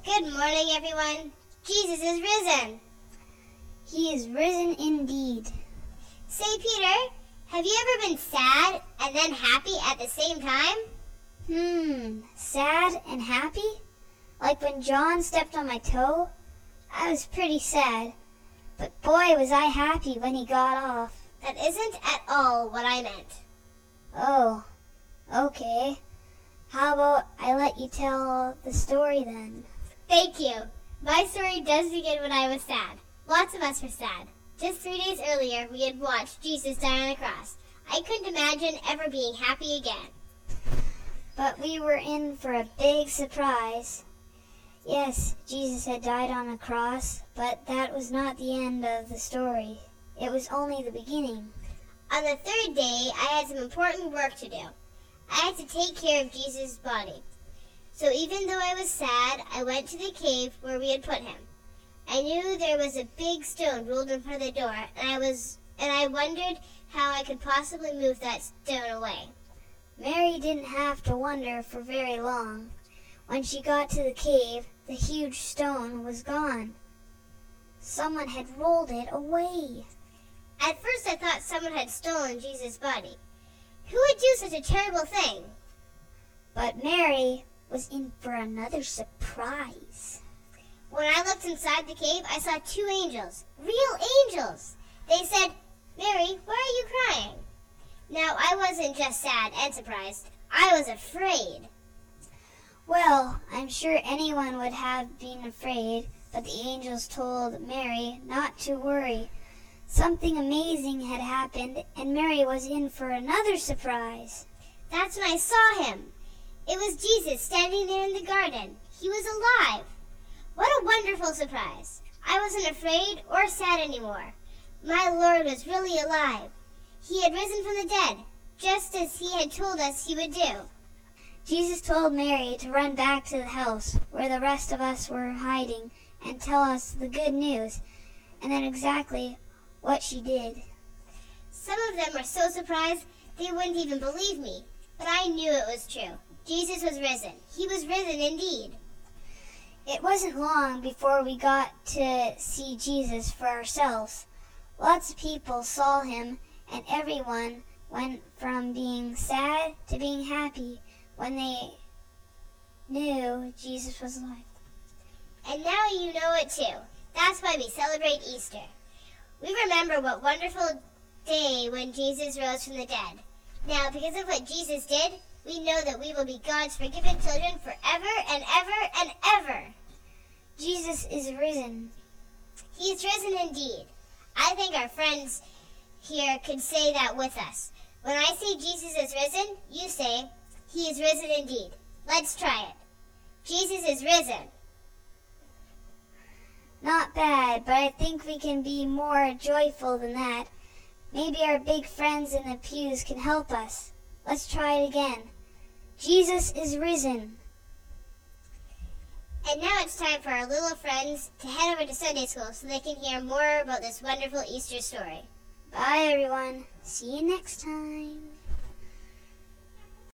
Good morning, everyone. Jesus is risen. He is risen indeed. Say, Peter, have you ever been sad and then happy at the same time? Sad and happy? Like when John stepped on my toe? I was pretty sad, but boy was I happy when he got off. That isn't at all what I meant. Oh, okay. How about I let you tell the story then? Thank you. My story does begin when I was sad. Lots of us were sad. Just 3 days earlier, we had watched Jesus die on the cross. I couldn't imagine ever being happy again. But we were in for a big surprise. Yes, Jesus had died on a cross, but that was not the end of the story. It was only the beginning. On the third day, I had some important work to do. I had to take care of Jesus' body. So even though I was sad, I went to the cave where we had put him. I knew there was a big stone rolled in front of the door, and I wondered how I could possibly move that stone away. Mary didn't have to wonder for very long. When she got to the cave, the huge stone was gone. Someone had rolled it away. At first I thought someone had stolen Jesus' body. Who would do such a terrible thing? But Mary was in for another surprise. When I looked inside the cave, I saw 2 angels. Real angels! They said, "Mary, why are you crying?" Now, I wasn't just sad and surprised. I was afraid. Well, I'm sure anyone would have been afraid, but the angels told Mary not to worry. Something amazing had happened, and Mary was in for another surprise. That's when I saw him. It was Jesus standing there in the garden. He was alive. What a wonderful surprise. I wasn't afraid or sad anymore. My Lord was really alive. He had risen from the dead, just as he had told us he would do. Jesus told Mary to run back to the house where the rest of us were hiding and tell us the good news, and then exactly what she did. Some of them were so surprised they wouldn't even believe me, but I knew it was true. Jesus was risen. He was risen indeed. It wasn't long before we got to see Jesus for ourselves. Lots of people saw him, and everyone went from being sad to being happy when they knew Jesus was alive. And now you know it too. That's why we celebrate Easter. We remember what wonderful day when Jesus rose from the dead. Now, because of what Jesus did, we know that we will be God's forgiven children forever and ever and ever. Jesus is risen. He is risen indeed. I think our friends here could say that with us. When I say Jesus is risen, you say, "He is risen indeed." Let's try it. Jesus is risen. Not bad, but I think we can be more joyful than that. Maybe our big friends in the pews can help us. Let's try it again. Jesus is risen. And now it's time for our little friends to head over to Sunday school so they can hear more about this wonderful Easter story. Bye, everyone. See you next time.